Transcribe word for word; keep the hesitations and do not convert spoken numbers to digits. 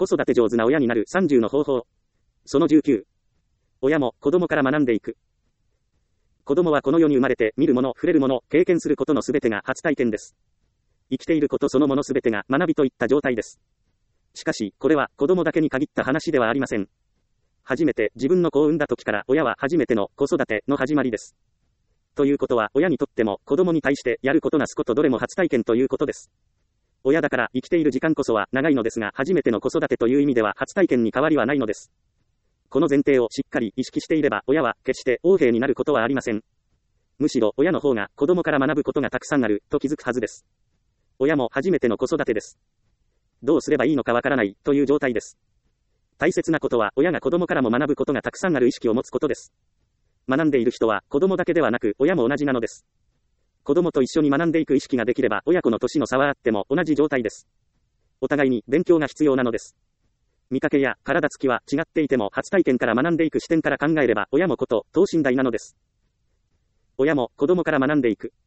子育て上手な親になるさんじゅうの方法。そのじゅうきゅう。親も子供から学んでいく。子供はこの世に生まれて見るもの、触れるもの、経験することのすべてが初体験です。生きていることそのものすべてが学びといった状態です。しかし、これは子供だけに限った話ではありません。初めて自分の子を産んだ時から親は初めての子育ての始まりです。ということは親にとっても子供に対してやることなすことどれも初体験ということです。親だから生きている時間こそは長いのですが初めての子育てという意味では初体験に変わりはないのです。この前提をしっかり意識していれば親は決して横柄になることはありません。むしろ親の方が子供から学ぶことがたくさんあると気づくはずです。親も初めての子育てです。どうすればいいのかわからないという状態です。大切なことは親が子供からも学ぶことがたくさんある意識を持つことです。学んでいる人は子供だけではなく親も同じなのです。子供と一緒に学んでいく意識ができれば親子の年の差はあっても同じ状態です。お互いに勉強が必要なのです。見かけや体つきは違っていても初体験から学んでいく視点から考えれば親も子と等身大なのです。親も子供から学んでいく。